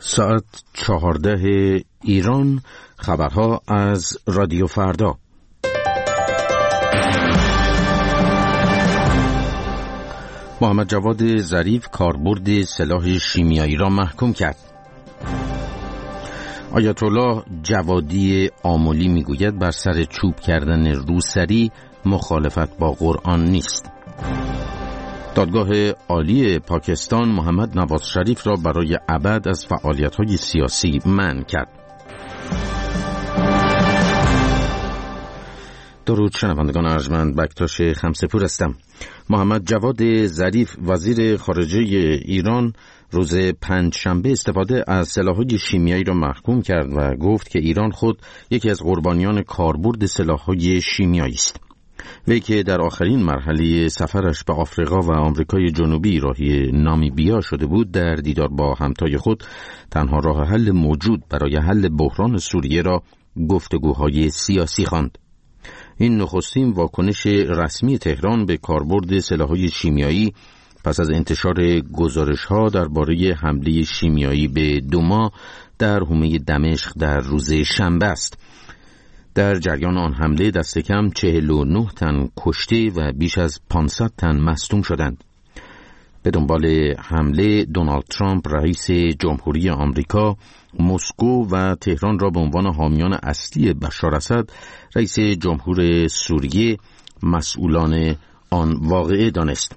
ساعت 14 ایران. خبرها از رادیو فردا. محمد جواد ظریف کاربرد سلاح شیمیایی را محکوم کرد. آیت الله جوادی آملی میگوید بر سر چوب کردن روسری مخالفت با قرآن نیست. دادگاه عالی پاکستان محمد نواز شریف را برای ابد از فعالیت‌های سیاسی منع کرد. درود شنوندگان ارجمند، بکتاش خمسه‌پور هستم. محمد جواد ظریف وزیر خارجه ایران روز پنجشنبه استفاده از سلاح‌های شیمیایی را محکوم کرد و گفت که ایران خود یکی از قربانیان کاربرد سلاح‌های شیمیایی است. وی که در آخرین مرحله سفرش به آفریقا و آمریکای جنوبی راهی نامیبیا شده بود، در دیدار با همتای خود تنها راه حل موجود برای حل بحران سوریه را گفتگوهای سیاسی خواند. این نخستین واکنش رسمی تهران به کاربرد سلاح‌های شیمیایی پس از انتشار گزارش‌ها درباره حمله شیمیایی به دوما در حومه دمشق در روز شنبه است. در جریان آن حمله دست کم 49 تن کشته و بیش از 500 تن مصدوم شدند. به دنبال حمله دونالد ترامپ رئیس جمهوری آمریکا مسکو و تهران را به عنوان حامیان اصلی بشار اسد رئیس جمهور سوریه مسئولان آن واقعه دانست.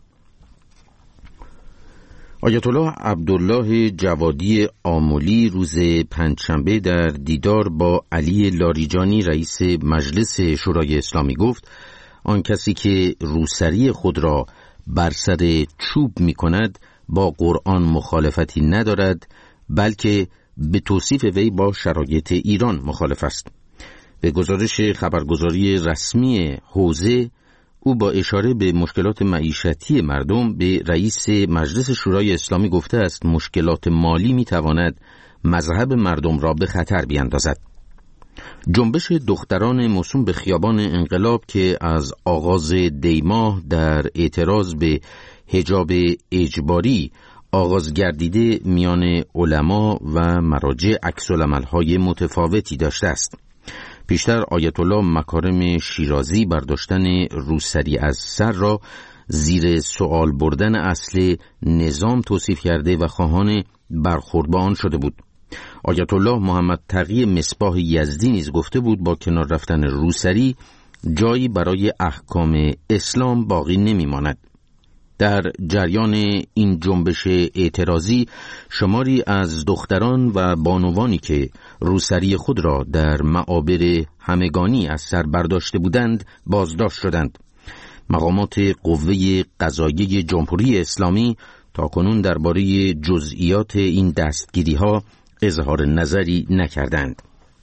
آیت الله عبدالله جوادی آملی روز پنجشنبه در دیدار با علی لاریجانی رئیس مجلس شورای اسلامی گفت آن کسی که روسری خود را بر سر چوب می کند با قرآن مخالفتی ندارد، بلکه به توصیف وی با شرایط ایران مخالف است. به گزارش خبرگزاری رسمی حوزه، او با اشاره به مشکلات معیشتی مردم به رئیس مجلس شورای اسلامی گفته است مشکلات مالی می تواند مذهب مردم را به خطر بیاندازد. جنبش دختران موسوم به خیابان انقلاب که از آغاز دیماه در اعتراض به حجاب اجباری آغاز گردیده میان علما و مراجع عکس‌العمل‌های متفاوتی داشته است. پیشتر آیت الله مکارم شیرازی برداشتن روسری از سر را زیر سوال بردن اصل نظام توصیف کرده و خواهان برخورد با آن شده بود. آیت الله محمد تقی مصباح یزدی نیز گفته بود با کنار رفتن روسری جایی برای احکام اسلام باقی نمی ماند. در جریان این جنبش اعتراضی شماری از دختران و بانوانی که روسری خود را در معابر همگانی از سر برداشته بودند بازداشت شدند. مقامات قوه قضاییه جمهوری اسلامی تاکنون درباره جزئیات این دستگیری‌ها اظهار نظری نکردند.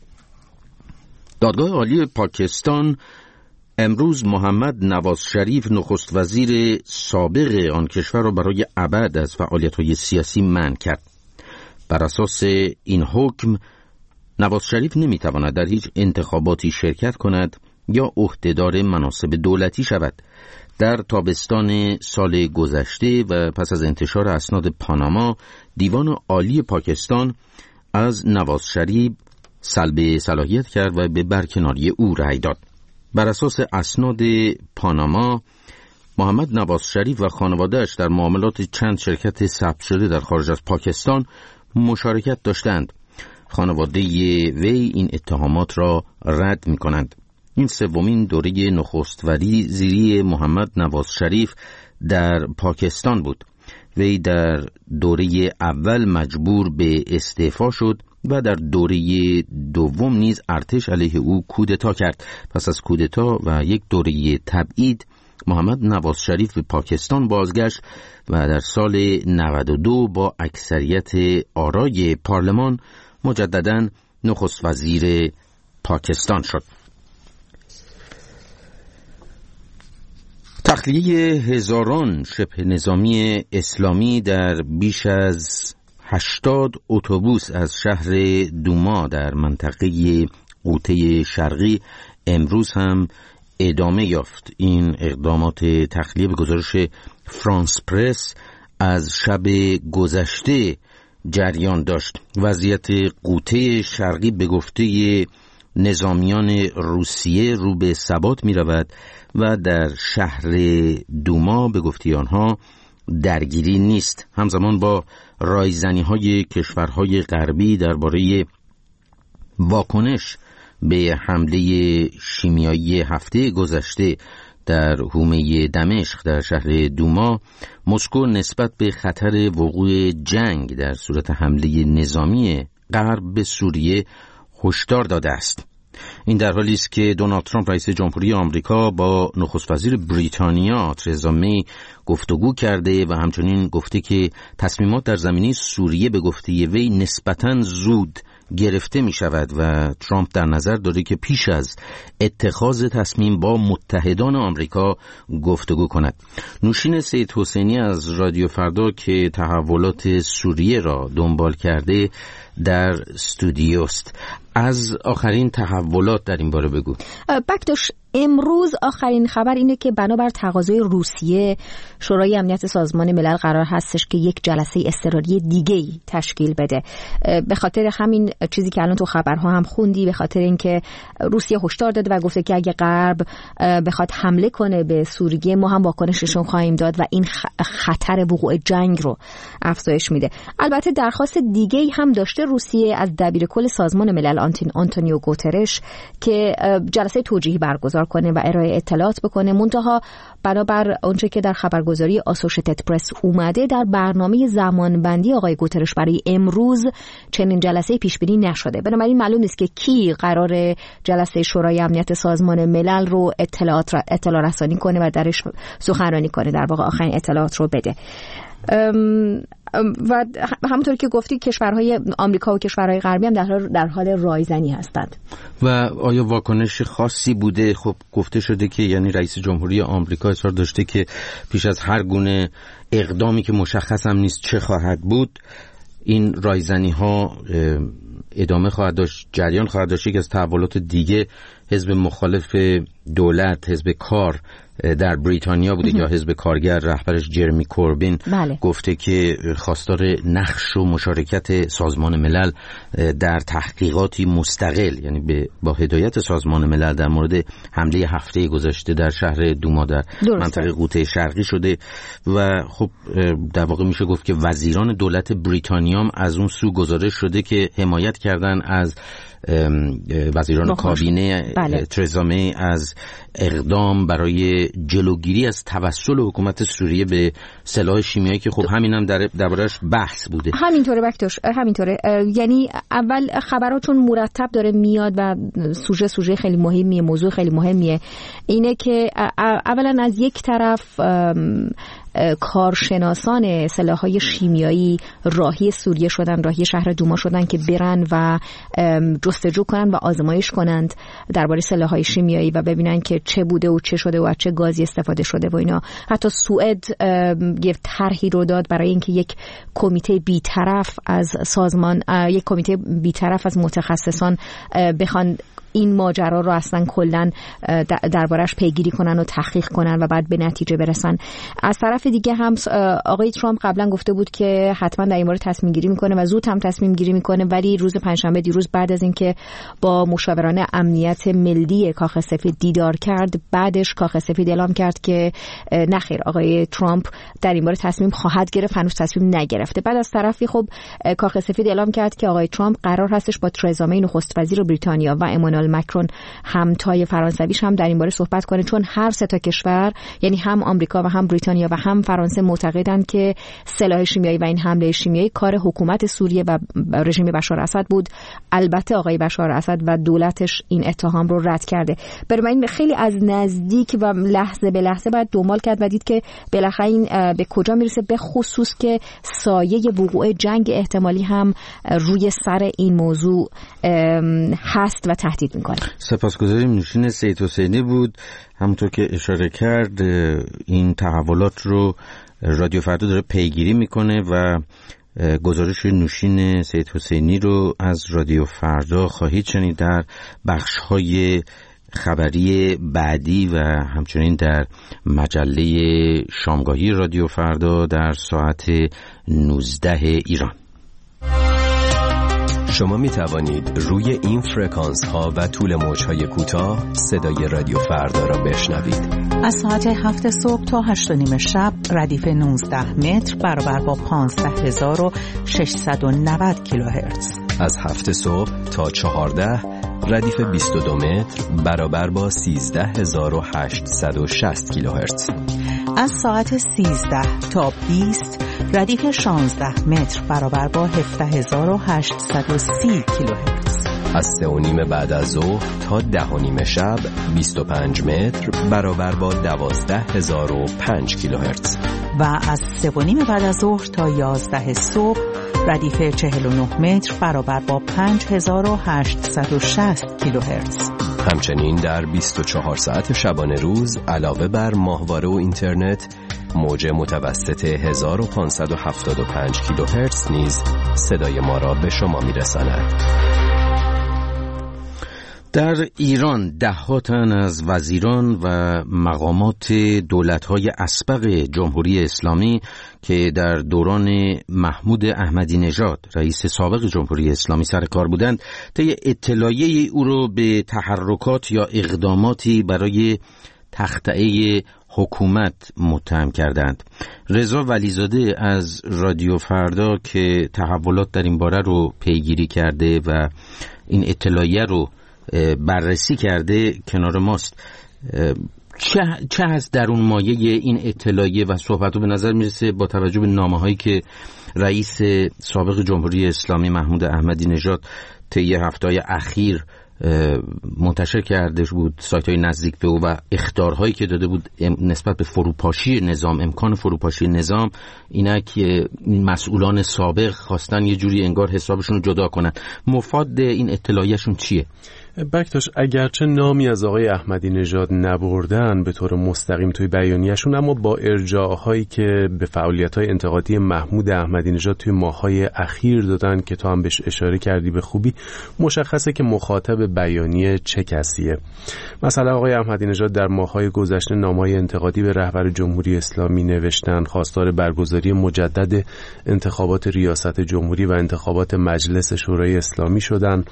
دادگاه عالی پاکستان امروز محمد نواز شریف نخست وزیر سابق آن کشور را برای ابد از فعالیت‌های سیاسی منع کرد. بر اساس این حکم نواز شریف نمی‌تواند در هیچ انتخاباتی شرکت کند یا عهدهدار مناصب دولتی شود. در تابستان سال گذشته و پس از انتشار اسناد پاناما، دیوان عالی پاکستان از نواز شریف سلب صلاحیت کرد و به برکناری او رأی داد. بر اساس اسناد پاناما، محمد نواز شریف و خانواده‌اش در معاملات چند شرکت ثبت شده در خارج از پاکستان مشارکت داشتند. خانواده وی این اتهامات را رد می‌کنند. این سومین دوره نخست وزیری محمد نواز شریف در پاکستان بود. وی در دوره اول مجبور به استعفا شد و در دوره دوم نیز ارتش علیه او کودتا کرد. پس از کودتا و یک دوره تبعید، محمد نواز شریف به پاکستان بازگشت و در سال 92 با اکثریت آرای پارلمان مجدداً نخست وزیر پاکستان شد. تخلیه هزاران شبه نظامی اسلامی در بیش از 80 اتوبوس از شهر دوما در منطقه غوطه شرقی امروز هم ادامه یافت. این اقدامات تخلیه به گزارش فرانس پرس از شب گذشته جریان داشت. وضعیت قوطه شرقی به گفته نظامیان روسیه رو به ثبات می رود و در شهر دوما به گفته آنها درگیری نیست. همزمان با رایزنی های کشورهای غربی درباره واکنش به حمله شیمیایی هفته گذشته در حومه دمشق در شهر دوما، مسکو نسبت به خطر وقوع جنگ در صورت حمله نظامی غرب به سوریه هشدار داده است. این در حالی است که دونالد ترامپ رئیس جمهوری آمریکا با نخست وزیر بریتانیا ترزا می گفتگو کرده و همچنین گفته که تصمیمات در زمینه سوریه به گفته وی نسبتاً زود گرفته می شود و ترامپ در نظر داره که پیش از اتخاذ تصمیم با متحدان آمریکا گفتگو کند. نوشین سید حسینی از رادیو فردا که تحولات سوریه را دنبال کرده در استودیوست. از آخرین تحولات در این باره بگو. بکتوش، امروز آخرین خبر اینه که بنابر تقاضای روسیه شورای امنیت سازمان ملل قرار هستش که یک جلسه اضطراری دیگه‌ای تشکیل بده. به خاطر همین چیزی که الان تو خبرها هم خوندی، به خاطر اینکه روسیه هشدار داده و گفته که اگه غرب بخواد حمله کنه به سوریه ما هم واکنششون خواهیم داد و این خطر وقوع جنگ رو افزایش میده. البته درخواست دیگه‌ای هم داشته روسیه از دبیرکل سازمان ملل آنتونیو گوترش که جلسه توجیهی برگزار کنه و ارائه اطلاعات بکنه. منتها بنابر اونچه که در خبرگزاری آسوشیتد پرس اومده، در برنامه زمانبندی آقای گوترش برای امروز چنین جلسه پیش بینی نشده. بنابراین معلوم نیست که کی قرار جلسه شورای امنیت سازمان ملل رو اطلاع رسانی کنه و درش سخنرانی کنه، در واقع آخرین اطلاعات رو بده. و همونطور که گفتی کشورهای آمریکا و کشورهای غربی هم در حال رایزنی هستند. و آیا واکنش خاصی بوده؟ خب گفته شده که یعنی رئیس جمهوری آمریکا اصرار داشته که پیش از هر گونه اقدامی که مشخص هم نیست چه خواهد بود، این رایزنی ها ادامه خواهد داشت، جریان خواهد داشت. یک از تحولات دیگه حزب مخالف دولت، حزب کار در بریتانیا بوده یا حزب کارگر، رهبرش جرمی کوربین گفته که خواستار نقش و مشارکت سازمان ملل در تحقیقاتی مستقل، یعنی با هدایت سازمان ملل در مورد حمله هفته گذشته در شهر دوما در منطقه قوطه شرقی شده. و خب در واقع میشه گفت که وزیران دولت بریتانیا هم از اون سو گزارش شده که حمایت کردن از وزیران کابینه ترزا می از اقدام برای جلوگیری از توسل حکومت سوریه به سلاح شیمیایی که خب همین هم دربارش بحث بوده. همینطوره بکتوش، همینطوره. یعنی اول خبرها چون مرتب داره میاد و سوژه خیلی مهمیه، موضوع خیلی مهمیه، اینه که اولا از یک طرف کارشناسان سلاح‌های شیمیایی راهی سوریه شدن، راهی شهر دوما شدن که برن و جستجو کنن و آزمایش کنند درباره سلاح‌های شیمیایی و ببینن که چه بوده و چه شده و از چه گازی استفاده شده و اینا. حتی سوئد یه طرحی رو داد برای اینکه یک کمیته بی‌طرف از سازمان، یک کمیته بی‌طرف از متخصصان بخوان این ماجرا رو اصلا کلن دربارش پیگیری کنن و تحقیق کنن و بعد به نتیجه برسن. از طرف دیگه هم آقای ترامپ قبلا گفته بود که حتما در این باره تصمیم گیری میکنه و زود هم تصمیم گیری میکنه، ولی روز پنجشنبه دیروز بعد از اینکه با مشاوران امنیت ملی کاخ سفید دیدار کرد، بعدش کاخ سفید اعلام کرد که نخیر، آقای ترامپ در این باره تصمیم خواهد گرفت، هنوز تصمیم نگرفته. بعد از طرفی خب کاخ سفید اعلام کرد که آقای ترامپ قرار هستش با ترزا می نخست وزیر بریتانیا و امانوئل مکرون همتای فرانسویش هم در این باره صحبت کنه، چون هر سه تا کشور یعنی هم آمریکا و هم بریتانیا و هم فرانسه معتقدند که سلاح شیمیایی و این حمله شیمیایی کار حکومت سوریه و رژیم بشار اسد بود. البته آقای بشار اسد و دولتش این اتهام رو رد کرده. بنابراین خیلی از نزدیک و لحظه به لحظه باید دنبال کرد و دید که بالاخره این به کجا میرسه، به خصوص که سایه وقوع جنگ احتمالی هم روی سر این موضوع هست و تهدید میکنه. سپاسگزاریم. نوشین سید حسینی بود. همونطور که اشاره کرد این تحولات رو رادیو فردا داره پیگیری میکنه و گزارش نوشین سید حسینی رو از رادیو فردا خواهید شنید در بخش‌های خبری بعدی و همچنین در مجله شامگاهی رادیو فردا در ساعت 19 ایران. شما می توانید روی این فرکانس ها و طول موج های کوتاه صدای رادیو فردا را بشنوید. از ساعت 7 صبح تا 8 و نیم شب ردیف 19 متر برابر با 15690 کیلوهرتز. از 7 صبح تا 14 ردیف 22 متر برابر با 13860 کیلوهرتز. از ساعت 13 تا 20 ردیف 16 متر برابر با 17830 کیلوهرتز. از 3:30 بعد از ظهر تا 10:30 شب 25 متر برابر با 12005 کیلوهرتز. و از 3:30 بعد از ظهر تا 11 صبح ردیف 49 متر برابر با 5860 کیلوهرتز. همچنین در 24 ساعت شبانه روز علاوه بر ماهواره و اینترنت موج متوسط 1575 کیلوهرتز نیز صدای ما را به شما میرساند. در ایران ده‌ها تن از وزیران و مقامات دولت‌های اسبق جمهوری اسلامی که در دوران محمود احمدی نژاد رئیس سابق جمهوری اسلامی سر کار بودند طی اطلاعیه او را به تحرکات یا اقداماتی برای تخطئه حکومت متهم کردند. رضا ولیزاده از رادیو فردا که تحولات در این باره رو پیگیری کرده و این اطلاعیه رو بررسی کرده کنار ماست. چه هست در اون مایه این اطلاعیه و صحبتو به نظر میرسه با توجه به نامه‌هایی که رئیس سابق جمهوری اسلامی محمود احمدی نژاد طی هفته‌های اخیر منتشر کرده بود، سایت‌های نزدیک به او و اخطارهایی که داده بود نسبت به فروپاشی نظام، امکان فروپاشی نظام، اینا که مسئولان سابق خواستن یه جوری انگار حسابشون رو جدا کنن. مفاد این اطلاعیه‌شون چیه؟ بکتاش اگرچه نامی از آقای احمدی نژاد نبردن به طور مستقیم توی بیانیه‌شون، اما با ارجاع‌هایی که به فعالیت‌های انتقادی محمود احمدی نژاد توی ماه‌های اخیر دادن که تو هم بهش اشاره کردی به خوبی، مشخصه که مخاطب بیانیه چه کسیه. مثلا آقای احمدی نژاد در ماه‌های گذشته نامه‌های انتقادی به رهبر جمهوری اسلامی نوشتن، خواستار برگزاری مجدد انتخابات ریاست جمهوری و انتخابات مجلس شورای اسلامی شدن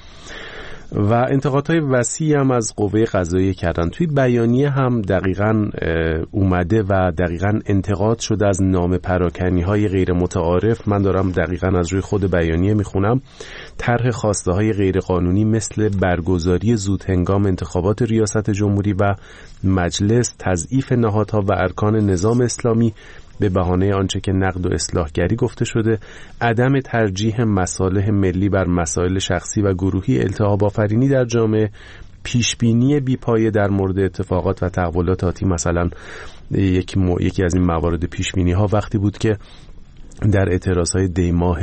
و انتقادهای وسیعی هم از قوه قضاییه کردن. توی بیانیه هم دقیقاً اومده و دقیقاً انتقاد شده از نامه پراکنی‌های غیر متعارف. من دارم دقیقاً از روی خود بیانیه میخونم. طرح خواسته‌های غیر قانونی مثل برگزاری زودهنگام انتخابات ریاست جمهوری و مجلس، تضعیف نهادها و ارکان نظام اسلامی به بهانه آنچه که نقد و اصلاحگری گفته شده، عدم ترجیح مصالح ملی بر مسائل شخصی و گروهی، التهاب آفرینی در جامعه، پیشبینی بی‌پایه در مورد اتفاقات و تحولات آتی. مثلا یکی از این موارد پیشبینی ها وقتی بود که در اعتراضهای دی ماه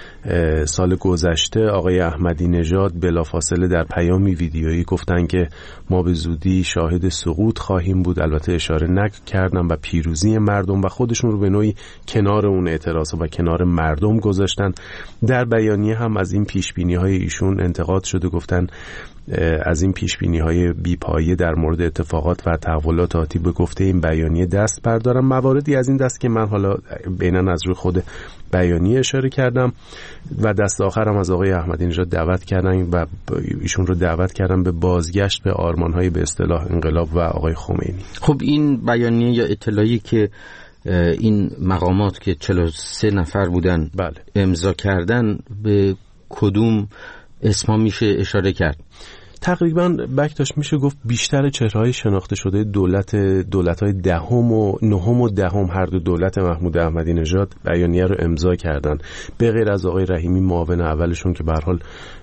سال گذشته آقای احمدی نژاد بلافاصله در پیامی ویدیویی گفتن که ما به زودی شاهد سقوط خواهیم بود، البته اشاره نکردن، و پیروزی مردم، و خودشون رو به نوعی کنار اون اعتراض و کنار مردم گذاشتن. در بیانیه هم از این پیشبینی‌های ایشون انتقاد شده، گفتن از این پیشبینی‌های بی‌پایه در مورد اتفاقات و تحولات آتی به گفته این بیانیه دست بردارم. مواردی از این دست که من حالا بینن از روی خود بیانیه اشاره کردم و دست آخرم از آقای احمدی نژاد دعوت کردن و ایشون رو دعوت کردم به بازگشت به آرمان‌های به اصطلاح انقلاب و آقای خمینی. خب این بیانیه یا اطلاعی که این مقامات که 43 نفر بودن بله امضا کردن، به کدوم اسما میشه اشاره کرد؟ تقریبا بکتاش میشه گفت بیشتر چهره‌های شناخته شده دولت‌های دهم و نهم و دهم هر دو دولت محمود احمدی نژاد بیانیه رو امضا کردن، به غیر از آقای رحیمی معاون اولشون که به هر حال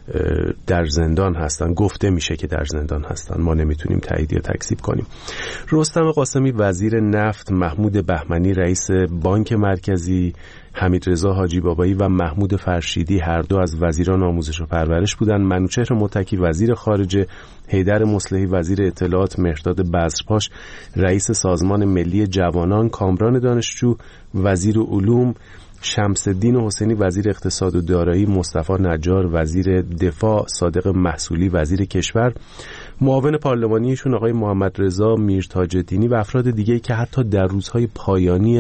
در زندان هستن. گفته میشه که در زندان هستن، ما نمیتونیم تایید یا تکذیب کنیم. رستم قاسمی وزیر نفت، محمود بهمنی رئیس بانک مرکزی، حمیدرضا حاجی بابایی و محمود فرشیدی هر دو از وزیران آموزش و پرورش بودند. منوچهر متکی وزیر خارجه، حیدر مصلحی وزیر اطلاعات، مهرداد بزرپاش رئیس سازمان ملی جوانان، کامران دانشجو وزیر علوم، شمس‌الدین حسینی وزیر اقتصاد و دارایی، مصطفی نجار وزیر دفاع، صادق محصولی وزیر کشور، معاون پارلمانیشون آقای محمد رضا میرتاج‌الدینی و افراد دیگه که حتی در روزهای پایانی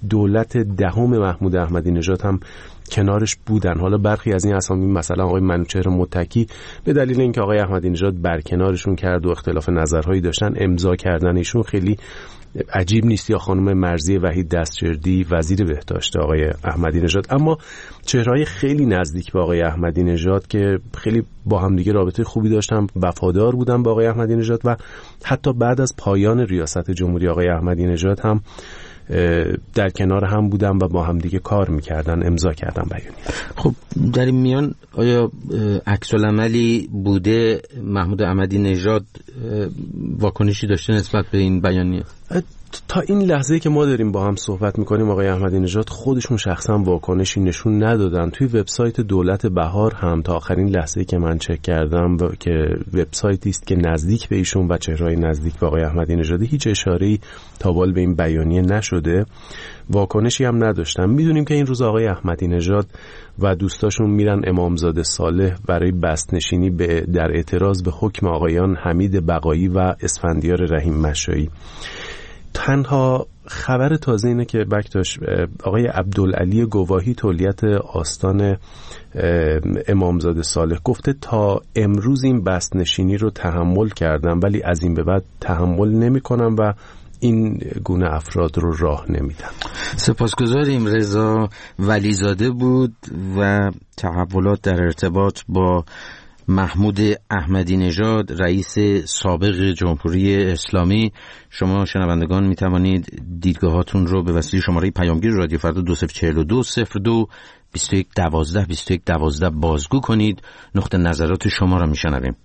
دولت دهم محمود احمدی نژاد هم کنارش بودن. حالا برخی از این اسامی مثلا آقای منوچهر متکی به دلیل اینکه آقای احمدی نژاد برکنارشون کرد و اختلاف نظرهایی داشتن امضا کردن ایشون خیلی عجیب نیست، یا خانم مرضیه وحید دستجردی وزیر بهداشت آقای احمدی نژاد. اما چهره‌های خیلی نزدیک به آقای احمدی نژاد که خیلی با هم دیگه رابطه خوبی داشتن، وفادار بودن با آقای احمدی نژاد و حتی بعد از پایان ریاست جمهوری آقای احمدی نژاد هم در کنار هم بودن و با هم دیگه کار میکردن، امضا کردن بیانیه. خب در این میان آیا عکس العملی بوده محمود احمدی نژاد واکنشی داشته نسبت به این بیانیه؟ تا این لحظه که ما داریم با هم صحبت میکنیم آقای احمدی نژاد خودشون شخصا واکنشی نشون ندادن. توی وبسایت دولت بهار هم تا آخرین لحظه که من چک کردم که وبسایتی است که نزدیک به ایشون و چهره‌های نزدیک به آقای احمدی نژاد، هیچ اشاره‌ای تا بال به این بیانیه نشده، واکنشی هم نداشتن. میدونیم که این روز آقای احمدی نژاد و دوستاشون میرن امامزاده صالح برای بستنشینی در اعتراض به حکم آقایان حمید بقایی و اسفندیار رحیم مشایی. تنها خبر تازه اینه که بکتاش آقای عبدالعلی گواهی تولیت آستان امامزاده صالح گفته تا امروز این بستنشینی رو تحمل کردم ولی از این به بعد تحمل نمی کنم و این گونه افراد رو راه نمیدم. سپاسگزاریم. رضا ولیزاده بود و تحولات در ارتباط با محمود احمدی نژاد رئیس سابق جمهوری اسلامی. شما شنوندگان می توانید دیدگاهاتون رو به وسیله شماره پیامگیر رادیو فردا 2042 02 21 12 21 12 بازگو کنید. نقطه نظرات شما را می شنویم.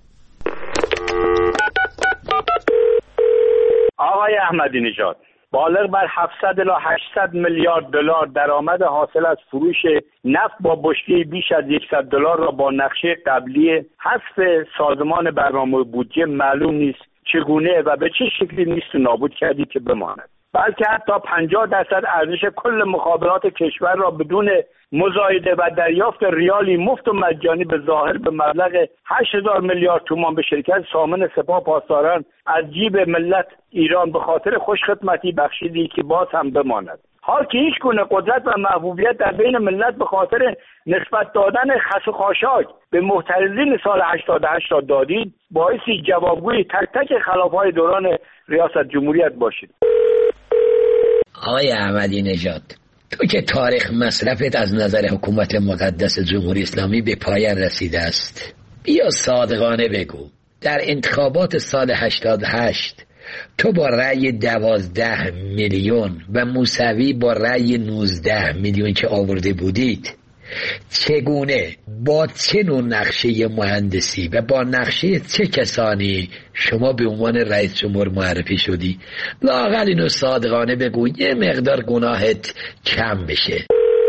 آقای احمدی نژاد، بالغ بر 700 الی 800 میلیارد دلار درآمد حاصل از فروش نفت با بشکه بیش از 100 دلار را با نقشه قبلی حذف سازمان برنامه بودجه معلوم نیست چگونه و به چه شکلی نیست و نابود کردید که بماند، بلکه حتی 50% ارزش کل مخابرات کشور را بدون مزایده و دریافت ریالی مفت و مجانی به ظاهر به مبلغ 8000 میلیارد تومان به شرکت سامن سپاه پاسداران از جیب ملت ایران به خاطر خوشخدمتی بخشیدی که باز هم بماند. حال که هیچ گونه قدرت و محبوبیت در بین ملت به خاطر نسبت دادن خس و خاشاک به محترزین سال 88 را دادید، باعثی جوابگوی تک تک خلافهای دوران ریاست جمهوریت باشید. آقای احمدی نژاد، تو که تاریخ مصرفت از نظر حکومت مقدس جمهوری اسلامی به پایان رسیده است، بیا صادقانه بگو در انتخابات سال 88 تو با رأی 12 میلیون و موسوی با رأی 19 میلیون که آورده بودید، چگونه با چه نوع نقشه مهندسی و با نقشه چه کسانی شما به عنوان رئیس جمهور معرفی شدی؟ لااقل اینو صادقانه بگو یه مقدار گناهت کم بشه.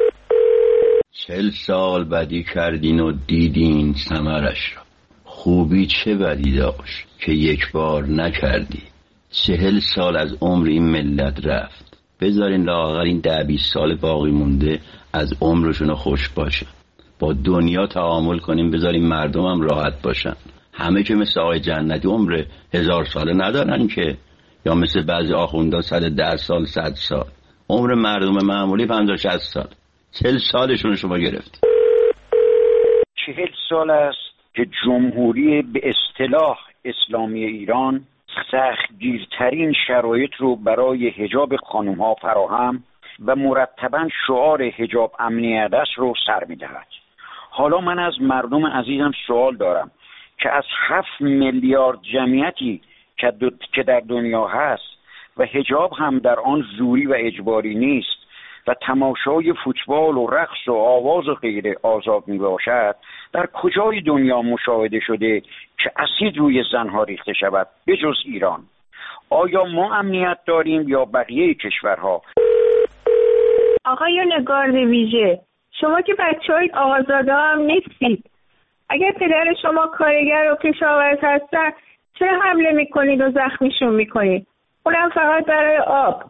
40 سال بدی کردین و دیدین ثمرش را، خوبی چه بدی داشت که یک بار نکردی. 40 سال از عمر این ملت رفت، بذارین لااقل این 10-20 سال باقی مونده از عمرشون خوش باشن، با دنیا تعامل کنیم، بذاریم مردم هم راحت باشن. همه که مثل آقای جنتی عمر 1000 ساله ندارن که، یا مثل بعضی آخوندا 110 سال 100 سال. عمر مردم معمولی 50-60 سال. 40 سالشون شما گرفتی. 40 سال است که جمهوری به اصطلاح اسلامی ایران سختگیرترین شرایط رو برای حجاب خانم‌ها فراهم و مرتباً شعار حجاب امنیت است رو سر می‌دهد. حالا من از مردم عزیزم سوال دارم که از 7 میلیارد جمعیتی که در دنیا هست و حجاب هم در آن زوری و اجباری نیست و تماشای فوتبال و رقص و آواز و غیره آزاد می باشد، در کجای دنیا مشاهده شده که اسید روی زنها ریخته شود به جز ایران؟ آیا ما امنیت داریم یا بقیه کشورها؟ آقای نگارد ویژه، شما که بچه‌های آزاده هم نیستید. اگر پدر شما کارگر و کشاورز هستن چرا حمله میکنید و زخمیشون میکنید؟ اونم فقط برای آب.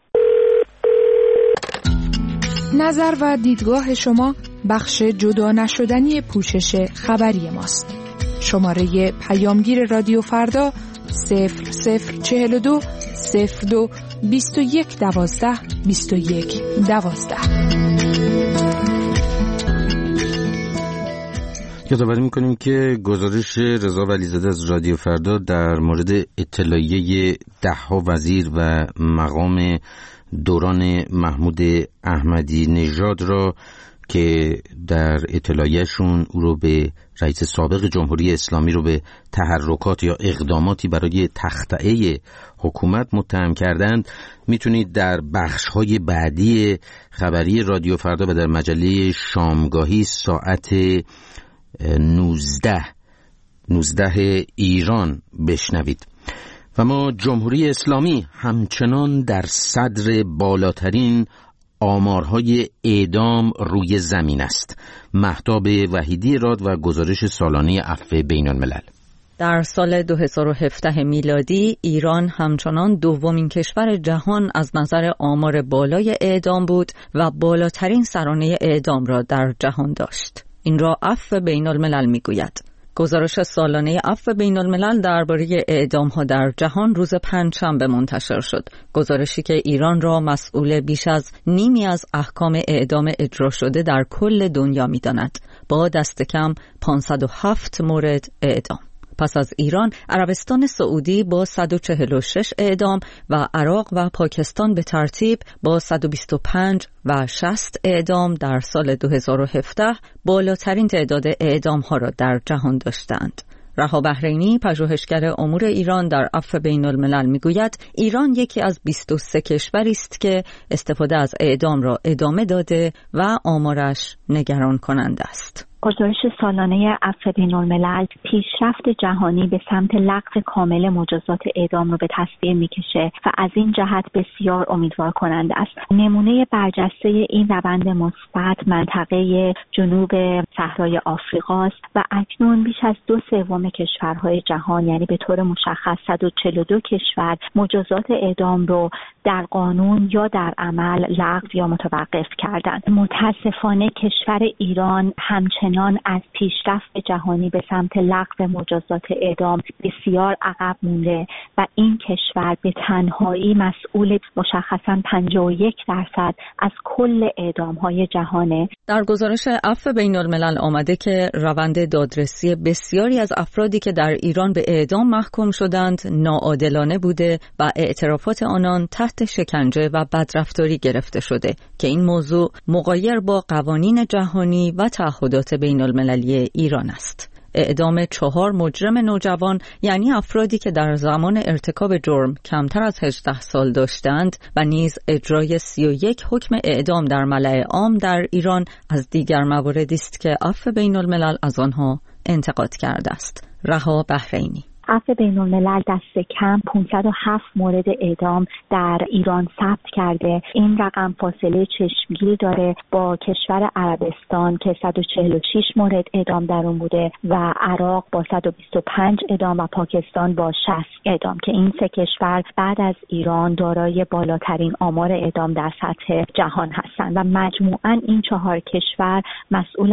نظر و دیدگاه شما بخش جدا نشدنی پوشش خبری ماست. شماره پیامگیر رادیو فردا 0042 02 21 12 21 12. یادآوری می‌کنیم که گزارش رضا ولیزاده از رادیو فردا در مورد اطلاعیه 10 وزیر و مقام دوران محمود احمدی نژاد را که در اطلاعیه‌شون او رو به رئیس سابق جمهوری اسلامی رو به تحرکات یا اقداماتی برای تخطئه حکومت متهم کردند میتونید در بخش‌های بعدی خبری رادیو فردا و در مجله شامگاهی ساعت 19 ایران بشنوید. و ما جمهوری اسلامی همچنان در صدر بالاترین آمارهای اعدام روی زمین است. مهتاب وحیدی راد و گزارش سالانه عفو بین الملل. در سال 2017 میلادی ایران همچنان دومین کشور جهان از نظر آمار بالای اعدام بود و بالاترین سرانه اعدام را در جهان داشت. این را عفو بین الملل میگوید. گزارش سالانه عفو بین الملل درباره اعدام‌ها در جهان روز پنجشنبه منتشر شد. گزارشی که ایران را مسئول بیش از نیمی از احکام اعدام اجرا شده در کل دنیا می‌داند، با دست کم 507 مورد اعدام. پس از ایران، عربستان سعودی با 146 اعدام و عراق و پاکستان به ترتیب با 125 و 60 اعدام در سال 2017 بالاترین تعداد اعدام‌ها را در جهان داشتند. رها بحرینی، پژوهشگر امور ایران در عفو بین الملل میگوید ایران یکی از 23 کشوری است که استفاده از اعدام را ادامه داده و آمارش نگران کننده است. گزارش سالانه عفو بین الملل پیشرفت جهانی به سمت لغو کامل مجازات اعدام رو به تصویر میکشه و از این جهت بسیار امیدوار کننده است. نمونه برجسته این روند مثبت منطقه جنوب صحرای آفریقاست و اکنون بیش از 2/3 کشورهای جهان، یعنی به طور مشخص 142 کشور، مجازات اعدام رو در قانون یا در عمل لغو یا متوقف کردند. متاسفانه کشور ایران همچنین از پیشرفت جهانی به سمت لغو مجازات اعدام بسیار عقب مونده و این کشور به تنهایی مسئول مشخصاً 51% از کل اعدام‌های جهانه. در گزارش عفو بین الملل آمده که روند دادرسی بسیاری از افرادی که در ایران به اعدام محکوم شدند ناعادلانه بوده و اعترافات آنان تحت شکنجه و بدرفتاری گرفته شده که این موضوع مغایر با قوانین جهانی و تعهدات بین المللی ایران است. اعدام 4 مجرم نوجوان، یعنی افرادی که در زمان ارتکاب جرم کمتر از 18 سال داشتند، و نیز اجرای 31 حکم اعدام در ملأ عام در ایران از دیگر مواردی است که عفو بین الملل از آنها انتقاد کرده است. رها بحرینی: عفو بین الملل دست کم 507 مورد اعدام در ایران ثبت کرده. این رقم فاصله چشمگیری داره با کشور عربستان که 146 مورد اعدام در اون بوده و عراق با 125 اعدام و پاکستان با 60 اعدام که این 3 کشور بعد از ایران دارای بالاترین آمار اعدام در سطح جهان هستند و مجموعاً این 4 کشور مسئول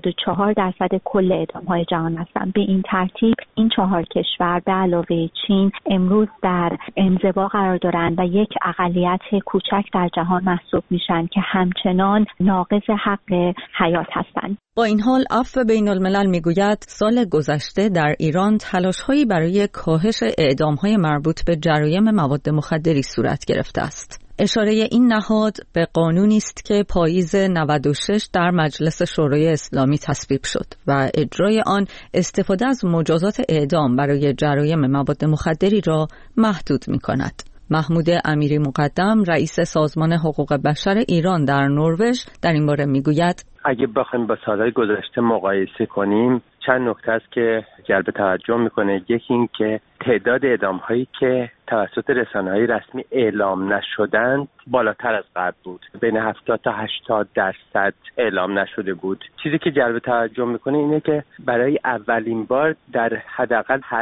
84% کل اعدام‌های جهان هستند. به این ترتیب این 4 کشور به علاوه چین امروز در انزوا قرار دارند و یک اقلیت کوچک در جهان محسوب میشن که همچنان ناقض حق حیات هستند. با این حال عفو بین الملل میگوید سال گذشته در ایران تلاش‌هایی برای کاهش اعدام‌های مربوط به جرایم مواد مخدری صورت گرفته است. اشاره این نهاد به قانونی است که پاییز 96 در مجلس شورای اسلامی تصویب شد و اجرای آن استفاده از مجازات اعدام برای جرایم مواد مخدری را محدود می‌کند. محمود امیری مقدم، رئیس سازمان حقوق بشر ایران در نروژ، در این باره میگوید اگه بخوایم با سالهای گذشته مقایسه کنیم چند نکته است که جلب توجه میکنه. یکی این که تعداد اعدام‌هایی که توسط رسانه‌های رسمی اعلام نشدند بالاتر از قبل بود، بین 70 تا 80% اعلام نشده بود. چیزی که جلب توجه میکنه اینه که برای اولین بار در حداقل 8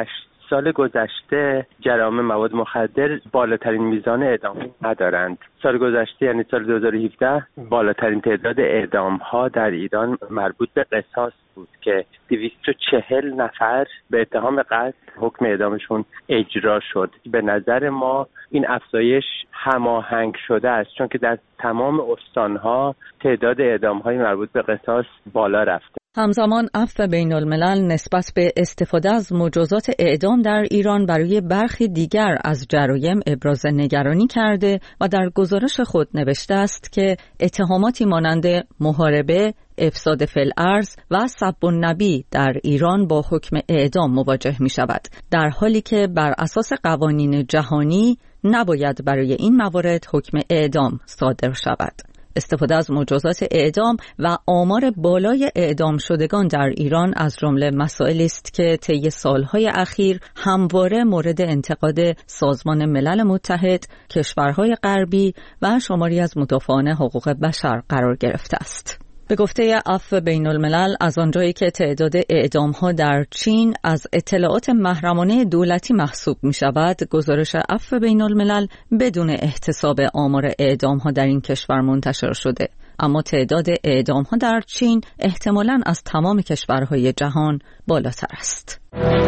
سال گذشته جرائم مواد مخدر بالاترین میزان اعدام ندارند. سال گذشته یعنی سال 2017 بالاترین تعداد اعدام ها در ایران مربوط به قصاص بود که 240 نفر به اتهام قتل حکم اعدامشون اجرا شد. به نظر ما این افزایش هماهنگ شده است، چون که در تمام استانها تعداد اعدام‌های مربوط به قصاص بالا رفته. همزمان عفو بین الملل نسبت به استفاده از مجازات اعدام در ایران برای برخی دیگر از جرایم ابراز نگرانی کرده و در گزارش خود نوشته است که اتهاماتی مانند محاربه، افساد فی الارض و سب النبی در ایران با حکم اعدام مواجه می شود، در حالی که بر اساس قوانین جهانی نباید برای این موارد حکم اعدام صادر شود. استفاده از مجازات اعدام و آمار بالای اعدام شدگان در ایران از جمله مسائلی است که طی سالهای اخیر همواره مورد انتقاد سازمان ملل متحد، کشورهای غربی و شماری از مدافعان حقوق بشر قرار گرفته است. به گفته عفو بین الملل، از آنجایی که تعداد اعدام‌ها در چین از اطلاعات محرمانه دولتی محسوب می شود، گزارش عفو بین الملل بدون احتساب آمار اعدام‌ها در این کشور منتشر شده. اما تعداد اعدام‌ها در چین احتمالاً از تمام کشورهای جهان بالاتر است.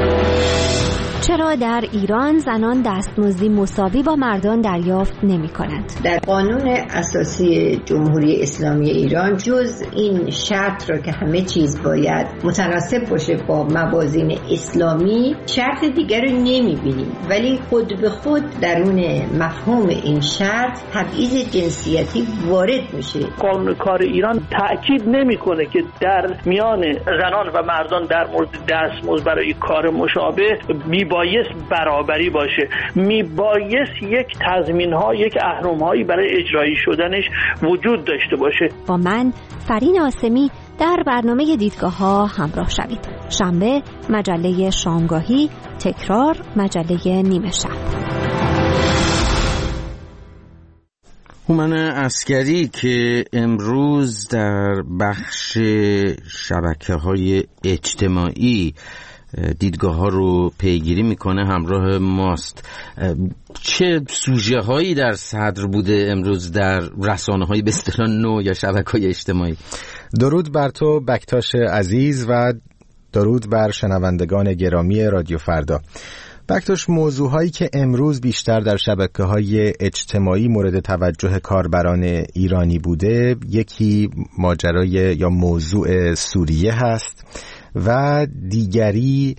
چرا در ایران زنان دستمزدی مساوی با مردان دریافت نمی‌کنند؟ در قانون اساسی جمهوری اسلامی ایران جز این شرط را که همه چیز باید متناسب باشه با موازین اسلامی، شرط دیگر رو نمی‌بینیم، ولی خود به خود درون مفهوم این شرط تبعیض جنسیتی وارد میشه. قانون کار ایران تأکید نمی‌کنه که در میان زنان و مردان در مورد دستمزد برای کار مشابه میبایست برابری باشه، میبایست یک تضمین‌ها، یک اهرم‌هایی برای اجرایی شدنش وجود داشته باشه. با من فرین آسمی در برنامه دیدگاه‌ها همراه شوید. شنبه مجله شامگاهی، تکرار مجله نیمه شب. هومن عسگری که امروز در بخش شبکه‌های اجتماعی دیدگاه ها رو پیگیری میکنه همراه ماست. چه سوژه هایی در صدر بوده امروز در رسانه های به اصطلاح نو یا شبکه های اجتماعی؟ درود بر تو بکتاش عزیز و درود بر شنوندگان گرامی رادیو فردا. بکتاش، موضوعهایی که امروز بیشتر در شبکه های اجتماعی مورد توجه کاربران ایرانی بوده، یکی ماجرای یا موضوع سوریه هست و دیگری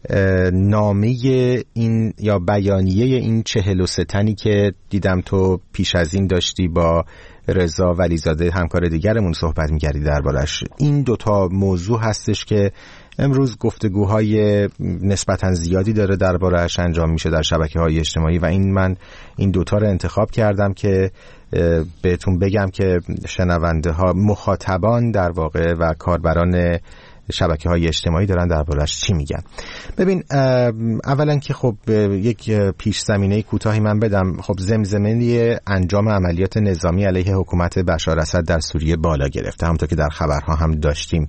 نامه این یا بیانیه این 43 تنی که دیدم تو پیش از این داشتی با رضا ولیزاده همکار دیگرمون صحبت می‌کردی دربارش. این دوتا موضوع هستش که امروز گفتگوهای نسبتاً زیادی داره دربارش انجام میشه در شبکه‌های اجتماعی و من این دوتا رو انتخاب کردم که بهتون بگم که شنونده ها، مخاطبان در واقع و کاربران شبکه‌های اجتماعی دارن دربارش چی میگن. ببین، اولا که خب یک پیش زمینه کوتاهی من بدم. خب زمزمه انجام عملیات نظامی علیه حکومت بشار اسد در سوریه بالا گرفته، همونطور که در خبرها هم داشتیم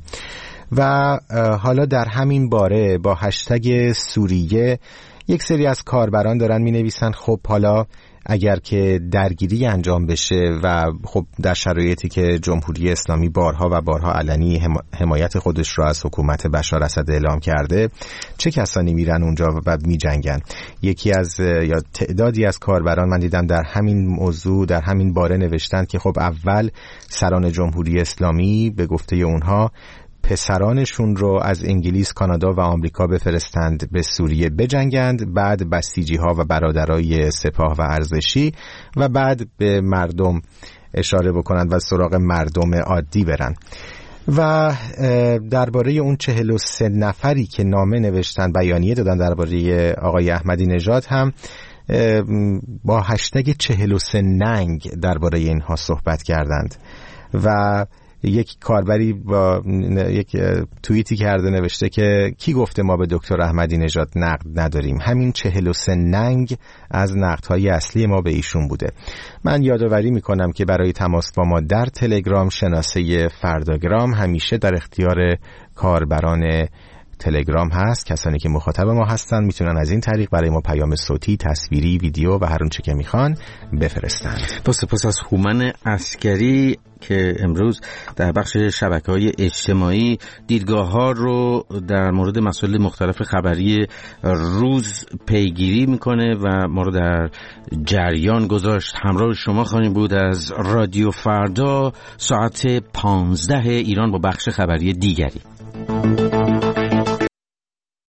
و حالا در همین باره با هشتگ سوریه یک سری از کاربران دارن می نویسن خب حالا اگر که درگیری انجام بشه و خب در شرایطی که جمهوری اسلامی بارها و بارها علنی حمایت خودش را از حکومت بشار اسد اعلام کرده، چه کسانی میرن اونجا و می جنگن؟ یکی از یا تعدادی از کاربران من دیدم در همین موضوع در همین باره نوشتن که خب اول سران جمهوری اسلامی به گفته اونها پسرانشون رو از انگلیس، کانادا و آمریکا بفرستند به سوریه بجنگند، بعد بسیجی ها و برادرای سپاه و ارزشی و بعد به مردم اشاره بکنند و سراغ مردم عادی برن. و درباره اون 43 نفری که نامه نوشتن، بیانیه دادن درباره آقای احمدی نژاد هم با هشتگ 43 ننگ درباره اینها صحبت کردند و یک کاربری با یک توییتی کرده نوشته که کی گفته ما به دکتر احمدی نژاد نقد نداریم؟ همین 43 ننگ از نقدهای اصلی ما به ایشون بوده. من یادآوری میکنم که برای تماس با ما در تلگرام شناسه فرداگرام همیشه در اختیار کاربران تلگرام هست. کسانی که مخاطب ما هستن میتونن از این طریق برای ما پیام صوتی، تصویری، ویدیو و هر اون چه که میخوان بفرستن. با سپاس از هومن عسکری که امروز در بخش شبکه‌های اجتماعی دیدگاه‌ها رو در مورد مسائل مختلف خبری روز پیگیری میکنه و ما رو در جریان گذاشت. همراه شما خواهیم بود از رادیو فردا ساعت 15 ایران با بخش خبری دیگری.